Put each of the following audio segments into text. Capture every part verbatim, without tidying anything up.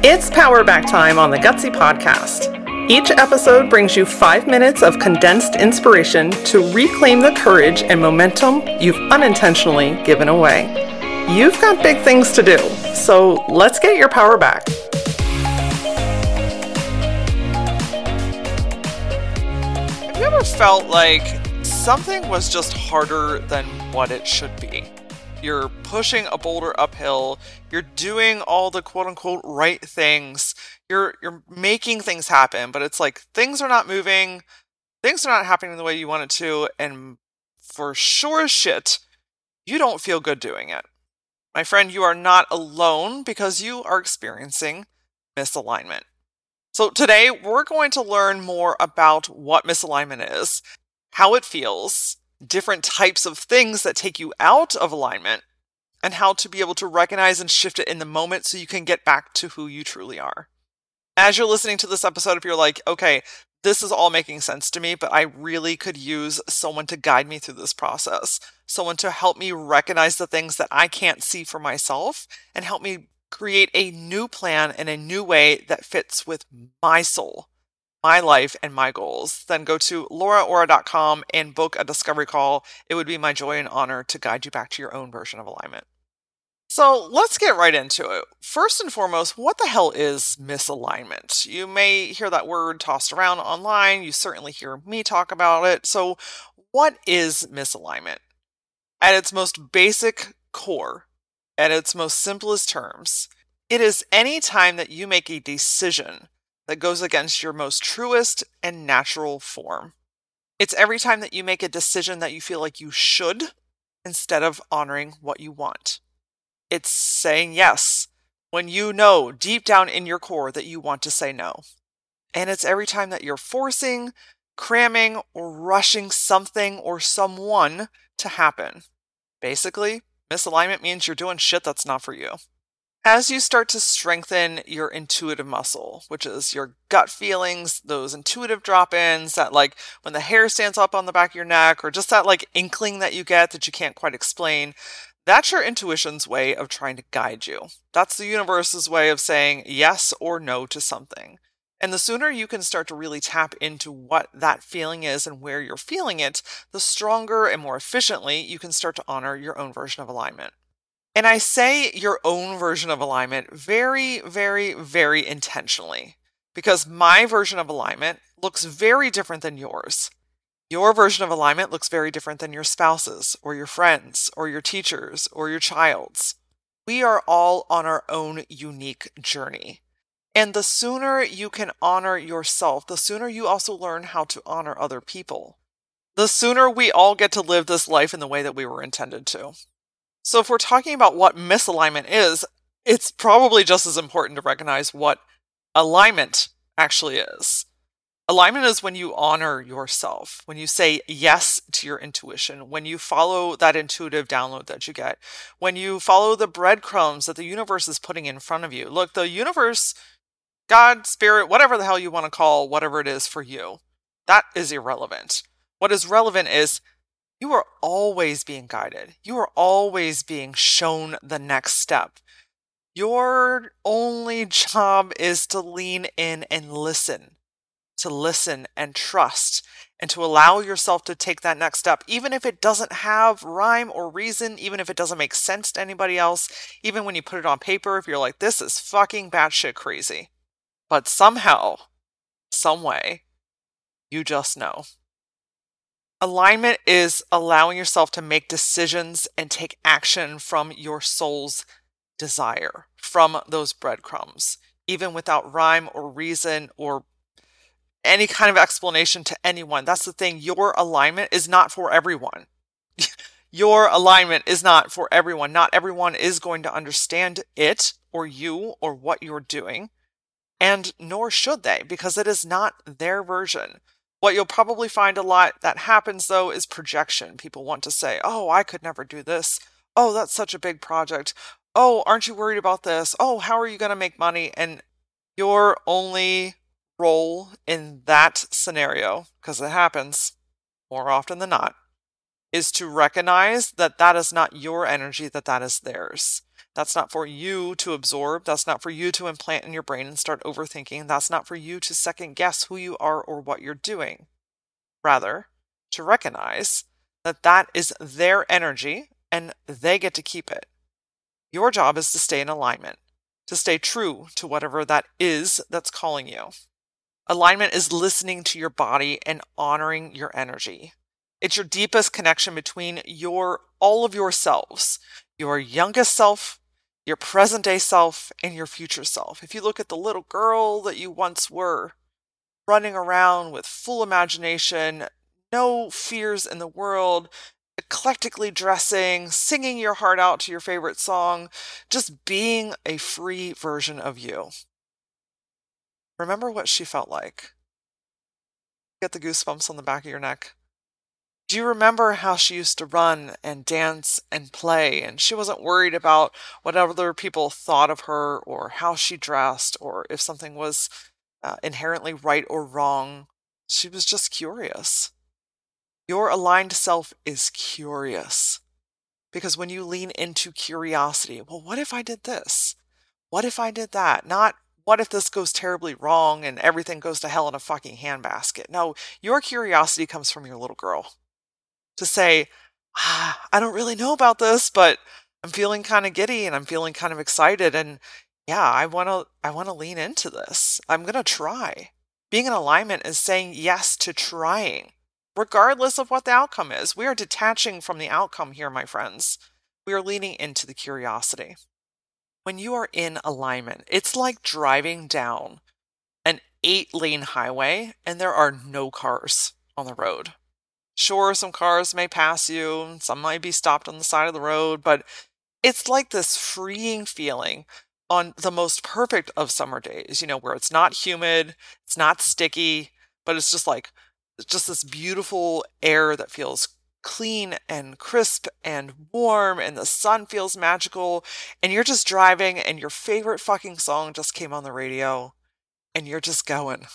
It's Power Back time on the Gutsy Podcast. Each episode brings you five minutes of condensed inspiration to reclaim the courage and momentum you've unintentionally given away. You've got big things to do, so let's get your power back. Have you ever felt like something was just harder than what it should be? You're pushing a boulder uphill, you're doing all the quote-unquote right things, you're you're making things happen, but it's like things are not moving, things are not happening the way you want it to, and for sure as shit, you don't feel good doing it. My friend, you are not alone because you are experiencing misalignment. So today, we're going to learn more about what misalignment is, how it feels, different types of things that take you out of alignment, and how to be able to recognize and shift it in the moment so you can get back to who you truly are. As you're listening to this episode, if you're like, okay, this is all making sense to me, but I really could use someone to guide me through this process, someone to help me recognize the things that I can't see for myself and help me create a new plan in a new way that fits with my soul, my life, and my goals, then go to laura ora dot com and book a discovery call. It would be my joy and honor to guide you back to your own version of alignment. So let's get right into it. First and foremost, what the hell is misalignment? You may hear that word tossed around online. You certainly hear me talk about it. So what is misalignment? At its most basic core, at its most simplest terms, it is any time that you make a decision that goes against your most truest and natural form. It's every time that you make a decision that you feel like you should instead of honoring what you want. It's saying yes when you know deep down in your core that you want to say no. And it's every time that you're forcing, cramming, or rushing something or someone to happen. Basically, misalignment means you're doing shit that's not for you. As you start to strengthen your intuitive muscle, which is your gut feelings, those intuitive drop-ins, that like when the hair stands up on the back of your neck, or just that like inkling that you get that you can't quite explain, that's your intuition's way of trying to guide you. That's the universe's way of saying yes or no to something. And the sooner you can start to really tap into what that feeling is and where you're feeling it, the stronger and more efficiently you can start to honor your own version of alignment. And I say your own version of alignment very, very, very intentionally, because my version of alignment looks very different than yours. Your version of alignment looks very different than your spouse's, or your friends, or your teachers, or your child's. We are all on our own unique journey. And the sooner you can honor yourself, the sooner you also learn how to honor other people. The sooner we all get to live this life in the way that we were intended to. So if we're talking about what misalignment is, it's probably just as important to recognize what alignment actually is. Alignment is when you honor yourself, when you say yes to your intuition, when you follow that intuitive download that you get, when you follow the breadcrumbs that the universe is putting in front of you. Look, the universe, God, spirit, whatever the hell you want to call whatever it is for you, that is irrelevant. What is relevant is you are always being guided. You are always being shown the next step. Your only job is to lean in and listen. To listen and trust, and to allow yourself to take that next step, even if it doesn't have rhyme or reason, even if it doesn't make sense to anybody else, even when you put it on paper, if you're like, this is fucking batshit crazy. But somehow, some way, you just know. Alignment is allowing yourself to make decisions and take action from your soul's desire, from those breadcrumbs, even without rhyme or reason or any kind of explanation to anyone. That's the thing. Your alignment is not for everyone. Your alignment is not for everyone. Not everyone is going to understand it or you or what you're doing. And nor should they, because it is not their version. What you'll probably find a lot that happens though is projection. People want to say, oh, I could never do this. Oh, that's such a big project. Oh, aren't you worried about this? Oh, how are you going to make money? And your only role in that scenario, because it happens more often than not, is to recognize that that is not your energy, that that is theirs. That's not for you to absorb. That's not for you to implant in your brain and start overthinking. That's not for you to second guess who you are or what you're doing. Rather, to recognize that that is their energy and they get to keep it. Your job is to stay in alignment, to stay true to whatever that is that's calling you. Alignment is listening to your body and honoring your energy. It's your deepest connection between your all of yourselves, your youngest self, your present day self, and your future self. If you look at the little girl that you once were, running around with full imagination, no fears in the world, eclectically dressing, singing your heart out to your favorite song, just being a free version of you. Remember what she felt like. Get the goosebumps on the back of your neck. Do you remember how she used to run and dance and play, and she wasn't worried about what other people thought of her or how she dressed or if something was uh, inherently right or wrong? She was just curious. Your aligned self is curious because when you lean into curiosity, well, what if I did this? What if I did that? Not what if this goes terribly wrong and everything goes to hell in a fucking handbasket? No, your curiosity comes from your little girl. To say, ah, I don't really know about this, but I'm feeling kind of giddy and I'm feeling kind of excited. And yeah, I want to, I want to lean into this. I'm going to try. Being in alignment is saying yes to trying, regardless of what the outcome is. We are detaching from the outcome here, my friends. We are leaning into the curiosity. When you are in alignment, it's like driving down an eight lane highway and there are no cars on the road. Sure, some cars may pass you, some might be stopped on the side of the road, but it's like this freeing feeling on the most perfect of summer days, you know, where it's not humid, it's not sticky, but it's just like, it's just this beautiful air that feels clean and crisp and warm, and the sun feels magical, and you're just driving, and your favorite fucking song just came on the radio, and you're just going.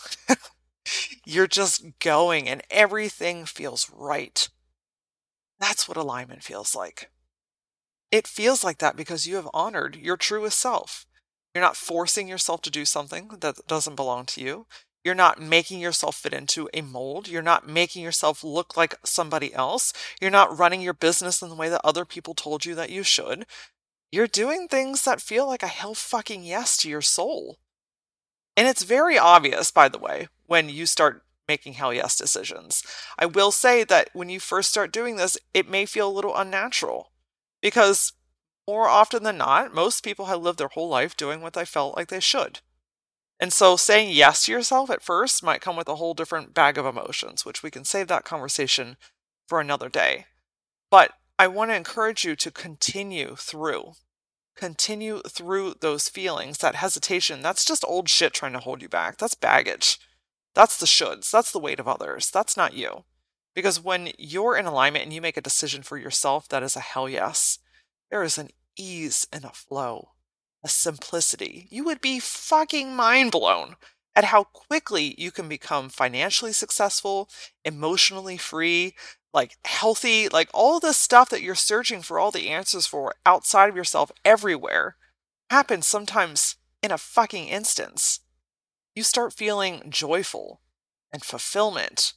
You're just going and everything feels right. That's what alignment feels like. It feels like that because you have honored your truest self. You're not forcing yourself to do something that doesn't belong to you. You're not making yourself fit into a mold. You're not making yourself look like somebody else. You're not running your business in the way that other people told you that you should. You're doing things that feel like a hell fucking yes to your soul. And it's very obvious, by the way, when you start making hell yes decisions. I will say that when you first start doing this, it may feel a little unnatural because more often than not, most people have lived their whole life doing what they felt like they should. And so saying yes to yourself at first might come with a whole different bag of emotions, which we can save that conversation for another day. But I want to encourage you to continue through. Continue through those feelings, that hesitation. That's just old shit trying to hold you back. That's baggage. That's the shoulds. That's the weight of others. That's not you. Because when you're in alignment and you make a decision for yourself that is a hell yes, there is an ease and a flow, a simplicity. You would be fucking mind blown at how quickly you can become financially successful, emotionally free, like healthy, like all the stuff that you're searching for all the answers for outside of yourself everywhere happens sometimes in a fucking instance. You start feeling joyful and fulfillment,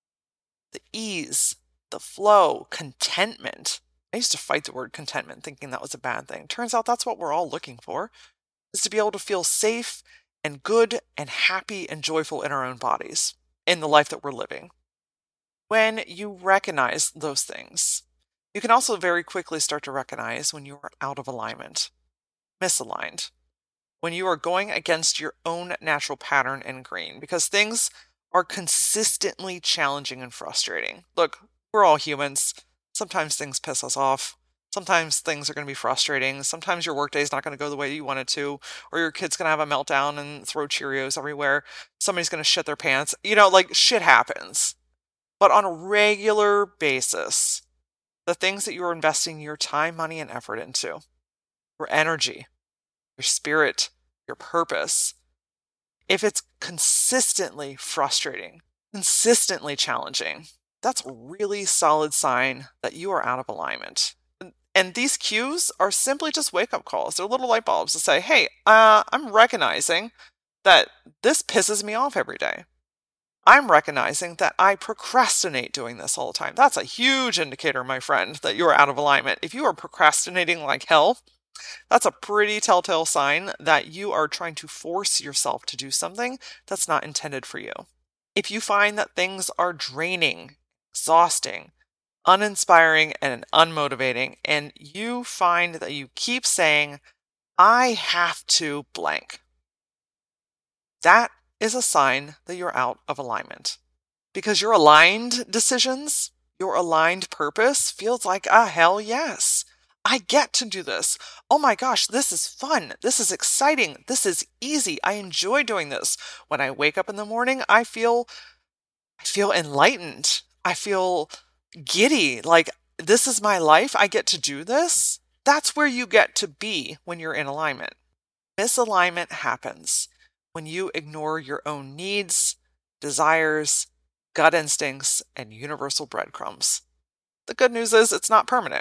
the ease, the flow, contentment. I used to fight the word contentment thinking that was a bad thing. Turns out that's what we're all looking for, is to be able to feel safe and good and happy and joyful in our own bodies, in the life that we're living. When you recognize those things, you can also very quickly start to recognize when you are out of alignment, misaligned, when you are going against your own natural pattern and grain, because things are consistently challenging and frustrating. Look, we're all humans. Sometimes things piss us off. Sometimes things are going to be frustrating. Sometimes your workday is not going to go the way you want it to, or your kid's going to have a meltdown and throw Cheerios everywhere. Somebody's going to shit their pants. You know, like shit happens. But on a regular basis, the things that you're investing your time, money, and effort into, your energy, your spirit, your purpose, if it's consistently frustrating, consistently challenging, that's a really solid sign that you are out of alignment. And these cues are simply just wake-up calls. They're little light bulbs to say, hey, uh, I'm recognizing that this pisses me off every day. I'm recognizing that I procrastinate doing this all the time. That's a huge indicator, my friend, that you're out of alignment. If you are procrastinating like hell, that's a pretty telltale sign that you are trying to force yourself to do something that's not intended for you. If you find that things are draining, exhausting, uninspiring, and unmotivating, and you find that you keep saying, I have to blank, that is a sign that you're out of alignment. Because your aligned decisions, your aligned purpose feels like, ah, hell yes. I get to do this. Oh my gosh, this is fun. This is exciting. This is easy. I enjoy doing this. When I wake up in the morning, I feel I feel enlightened. I feel giddy. Like, this is my life. I get to do this. That's where you get to be when you're in alignment. Misalignment happens when you ignore your own needs, desires, gut instincts, and universal breadcrumbs. The good news is it's not permanent.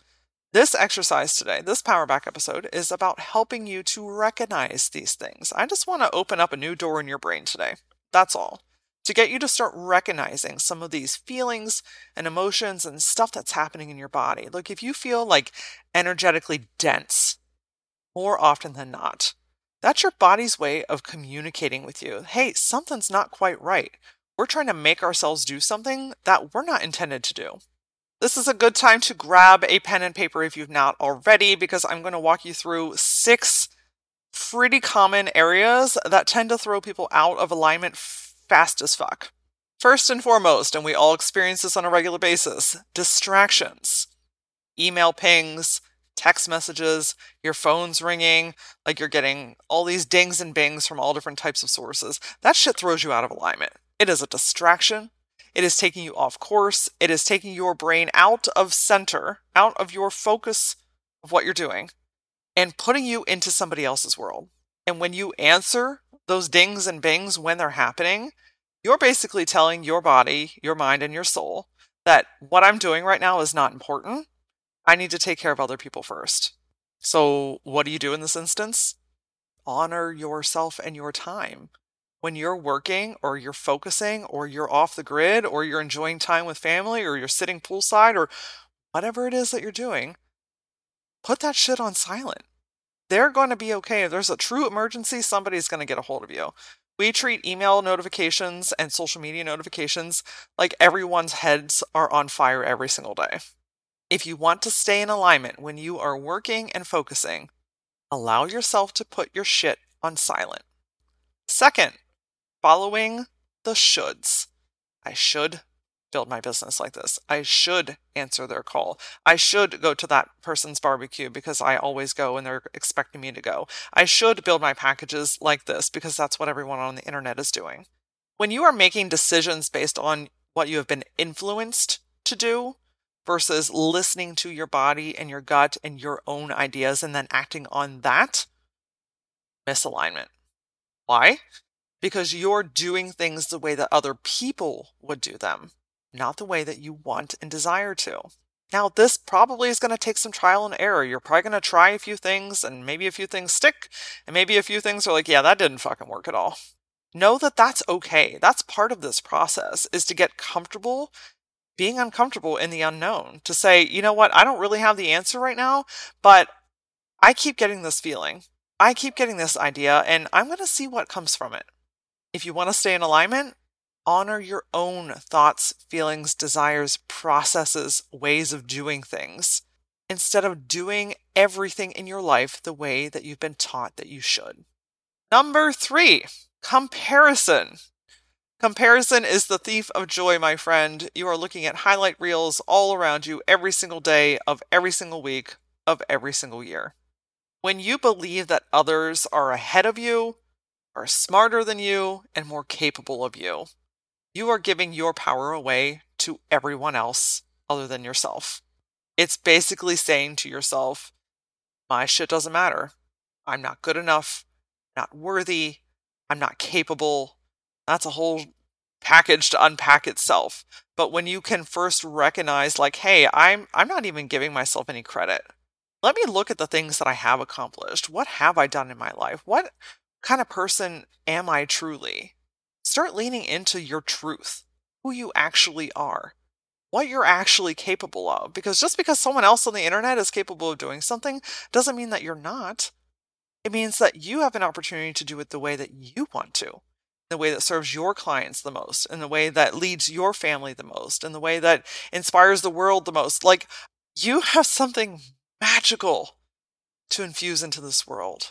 This exercise today, this Power Back episode, is about helping you to recognize these things. I just want to open up a new door in your brain today. That's all. To get you to start recognizing some of these feelings and emotions and stuff that's happening in your body. Look, if you feel like energetically dense more often than not, that's your body's way of communicating with you. Hey, something's not quite right. We're trying to make ourselves do something that we're not intended to do. This is a good time to grab a pen and paper if you've not already, because I'm going to walk you through six pretty common areas that tend to throw people out of alignment fast as fuck. First and foremost, and we all experience this on a regular basis, distractions. Email pings, text messages, your phone's ringing, like you're getting all these dings and bings from all different types of sources. That shit throws you out of alignment. It is a distraction. It is taking you off course. It is taking your brain out of center, out of your focus of what you're doing, and putting you into somebody else's world. And when you answer those dings and bings when they're happening, you're basically telling your body, your mind, and your soul that what I'm doing right now is not important. I need to take care of other people first. So what do you do in this instance? Honor yourself and your time. When you're working or you're focusing or you're off the grid or you're enjoying time with family or you're sitting poolside or whatever it is that you're doing, put that shit on silent. They're going to be okay. If there's a true emergency, somebody's going to get a hold of you. We treat email notifications and social media notifications like everyone's heads are on fire every single day. If you want to stay in alignment when you are working and focusing, allow yourself to put your shit on silent. Second, following the shoulds. I should build my business like this. I should answer their call. I should go to that person's barbecue because I always go and they're expecting me to go. I should build my packages like this because that's what everyone on the internet is doing. When you are making decisions based on what you have been influenced to do versus listening to your body and your gut and your own ideas and then acting on that, misalignment. Why? Because you're doing things the way that other people would do them, not the way that you want and desire to. Now, this probably is going to take some trial and error. You're probably going to try a few things and maybe a few things stick and maybe a few things are like, yeah, that didn't fucking work at all. Know that that's okay. That's part of this process, is to get comfortable being uncomfortable in the unknown, to say, you know what, I don't really have the answer right now, but I keep getting this feeling. I keep getting this idea and I'm going to see what comes from it. If you want to stay in alignment, honor your own thoughts, feelings, desires, processes, ways of doing things, instead of doing everything in your life the way that you've been taught that you should. Number three, comparison. Comparison is the thief of joy, my friend. You are looking at highlight reels all around you every single day of every single week of every single year. When you believe that others are ahead of you, are smarter than you, and more capable of you, you are giving your power away to everyone else other than yourself. It's basically saying to yourself, my shit doesn't matter. I'm not good enough, not worthy, I'm not capable. That's a whole package to unpack itself. But when you can first recognize, like, hey, I'm I'm not even giving myself any credit. Let me look at the things that I have accomplished. What have I done in my life? What kind of person am I truly? Start leaning into your truth, who you actually are, what you're actually capable of. Because just because someone else on the internet is capable of doing something doesn't mean that you're not. It means that you have an opportunity to do it the way that you want to, the way that serves your clients the most, in the way that leads your family the most, in the way that inspires the world the most. Like, you have something magical to infuse into this world.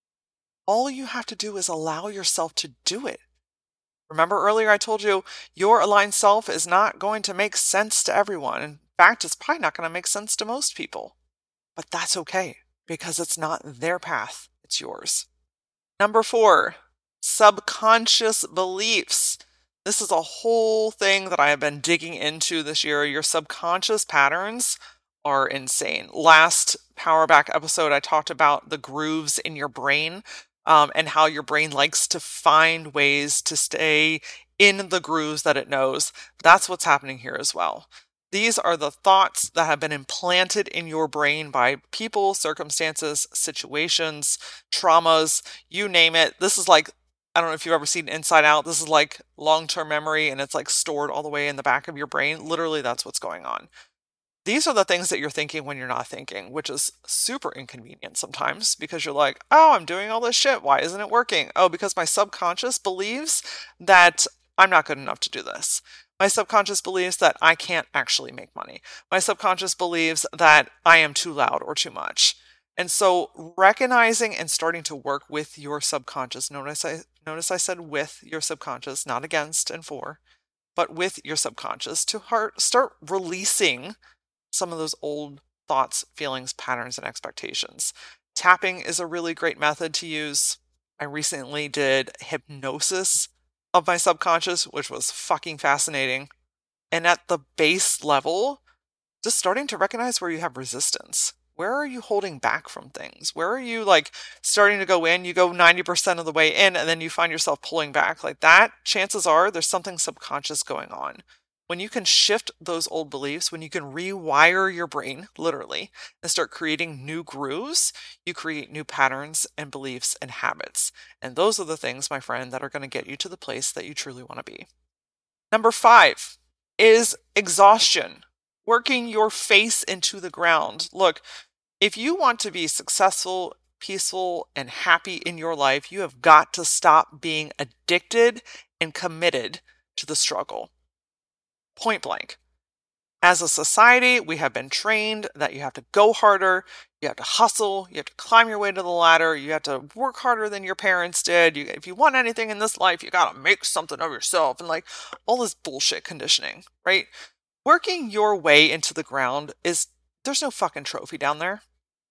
All you have to do is allow yourself to do it. Remember earlier I told you your aligned self is not going to make sense to everyone. In fact, it's probably not going to make sense to most people. But that's okay, because it's not their path, it's yours. Number four, subconscious beliefs. This is a whole thing that I have been digging into this year. Your subconscious patterns are insane. Last Power Back episode, I talked about the grooves in your brain, um, and how your brain likes to find ways to stay in the grooves that it knows. That's what's happening here as well. These are the thoughts that have been implanted in your brain by people, circumstances, situations, traumas, you name it. This is like, I don't know if you've ever seen Inside Out. This is like long-term memory, and it's like stored all the way in the back of your brain. Literally, that's what's going on. These are the things that you're thinking when you're not thinking, which is super inconvenient sometimes, because you're like, oh, I'm doing all this shit. Why isn't it working? Oh, because my subconscious believes that I'm not good enough to do this. My subconscious believes that I can't actually make money. My subconscious believes that I am too loud or too much. And so recognizing and starting to work with your subconscious, notice I, notice I said with your subconscious, not against and for, but with your subconscious, to heart, start releasing some of those old thoughts, feelings, patterns, and expectations. Tapping is a really great method to use. I recently did hypnosis of my subconscious, which was fucking fascinating. And at the base level, just starting to recognize where you have resistance. Where are you holding back from things? Where are you like starting to go in? You go ninety percent of the way in, and then you find yourself pulling back like that. Chances are there's something subconscious going on. When you can shift those old beliefs, when you can rewire your brain, literally, and start creating new grooves, you create new patterns and beliefs and habits. And those are the things, my friend, that are going to get you to the place that you truly want to be. Number five is exhaustion, working your face into the ground. Look, if you want to be successful, peaceful, and happy in your life, you have got to stop being addicted and committed to the struggle. Point blank. As a society, we have been trained that you have to go harder, you have to hustle, you have to climb your way to the ladder, you have to work harder than your parents did. You, if you want anything in this life, you gotta make something of yourself, and like all this bullshit conditioning, right? Working your way into the ground is, there's no fucking trophy down there.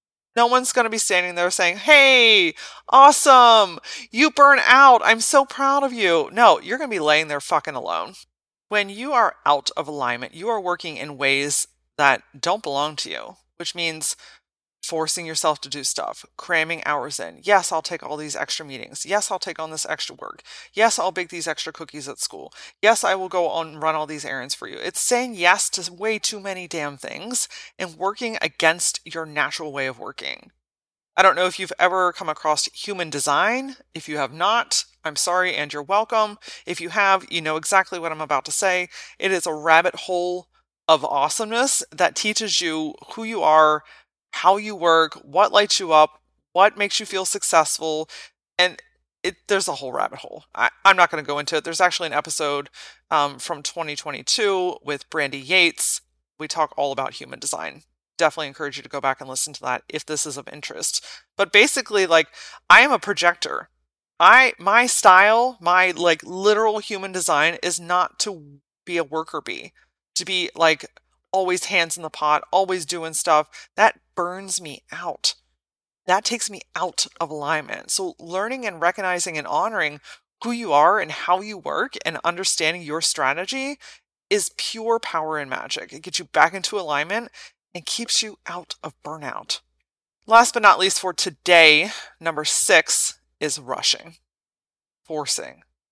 No one's going to be standing there saying, hey, awesome, you burn out, I'm so proud of you. No, you're going to be laying there fucking alone. When you are out of alignment, you are working in ways that don't belong to you, which means forcing yourself to do stuff, cramming hours in. Yes, I'll take all these extra meetings. Yes, I'll take on this extra work. Yes, I'll bake these extra cookies at school. Yes, I will go on and run all these errands for you. It's saying yes to way too many damn things and working against your natural way of working. I don't know if you've ever come across human design. If you have not, I'm sorry and you're welcome. If you have, you know exactly what I'm about to say. It is a rabbit hole of awesomeness that teaches you who you are, how you work, what lights you up, what makes you feel successful, and it, there's a whole rabbit hole. I, I'm not going to go into it. There's actually an episode um, from twenty twenty-two with Brandy Yates. We talk all about human design. Definitely encourage you to go back and listen to that if this is of interest. But basically, like, I am a projector. I, my style, my like literal human design is not to be a worker bee, to be like always hands in the pot, always doing stuff. That burns me out. That takes me out of alignment. So learning and recognizing and honoring who you are and how you work and understanding your strategy is pure power and magic. It gets you back into alignment and keeps you out of burnout. Last but not least for today, number six is rushing, forcing.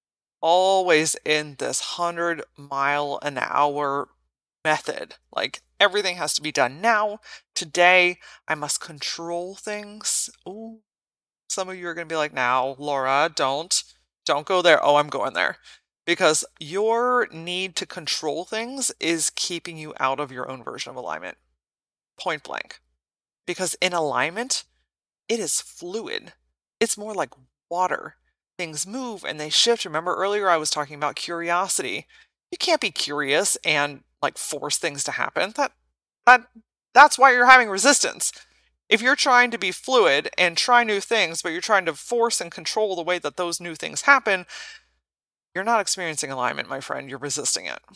always in this hundred mile an hour method. Like everything has to be done now, today. I must control things. Ooh, some of you are going to be like, now, Laura, don't, don't go there. Oh, I'm going there. Because your need to control things is keeping you out of your own version of alignment. Point blank. Because in alignment, it is fluid. It's more like water. Things move and they shift. Remember earlier I was talking about curiosity. You can't be curious and like force things to happen. That that that's why you're having resistance. If you're trying to be fluid and try new things, but you're trying to force and control the way that those new things happen, you're not experiencing alignment, my friend. You're resisting it.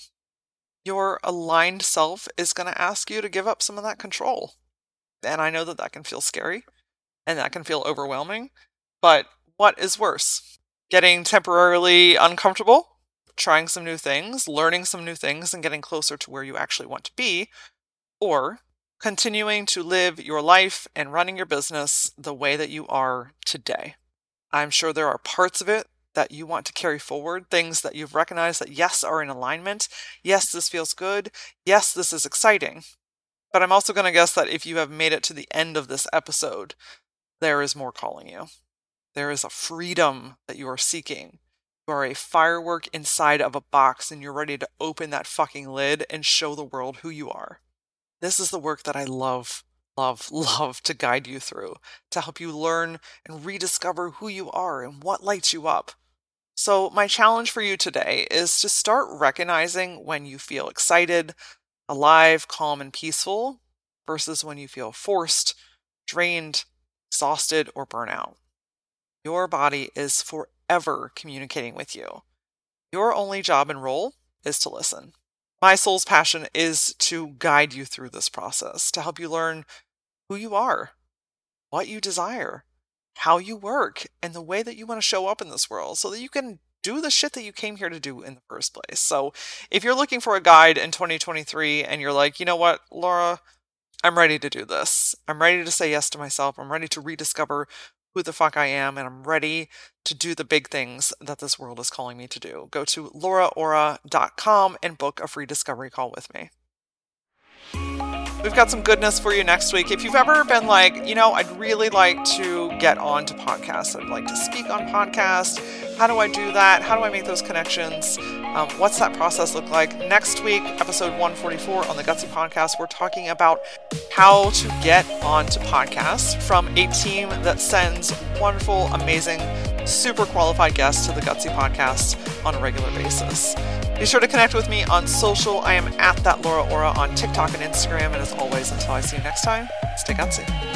Your aligned self is going to ask you to give up some of that control. And I know that that can feel scary and that can feel overwhelming, but what is worse? Getting temporarily uncomfortable, trying some new things, learning some new things, and getting closer to where you actually want to be, or continuing to live your life and running your business the way that you are today. I'm sure there are parts of it that you want to carry forward, things that you've recognized that yes, are in alignment. Yes, this feels good. Yes, this is exciting. But I'm also going to guess that if you have made it to the end of this episode, there is more calling you. There is a freedom that you are seeking. You are a firework inside of a box and you're ready to open that fucking lid and show the world who you are. This is the work that I love, love, love to guide you through, to help you learn and rediscover who you are and what lights you up. So my challenge for you today is to start recognizing when you feel excited, alive, calm, and peaceful versus when you feel forced, drained, exhausted, or burnout. Your body is forever communicating with you. Your only job and role is to listen. My soul's passion is to guide you through this process, to help you learn who you are, what you desire, how you work, and the way that you want to show up in this world so that you can do the shit that you came here to do in the first place. So if you're looking for a guide in twenty twenty-three and you're like, you know what, Laura, I'm ready to do this. I'm ready to say yes to myself. I'm ready to rediscover who the fuck I am, and I'm ready to do the big things that this world is calling me to do. Go to laura ora dot com and book a free discovery call with me. We've got some goodness for you next week. If you've ever been like, you know, I'd really like to get on to podcasts. I'd like to speak on podcasts. How do I do that? How do I make those connections? Um, what's that process look like? Next week, episode one forty-four on the Gutsy Podcast, we're talking about how to get onto podcasts from a team that sends wonderful, amazing, super qualified guests to the Gutsy Podcast on a regular basis. Be sure to connect with me on social. I am at that Laura Ora on TikTok and Instagram. And as always, until I see you next time, stay gutsy.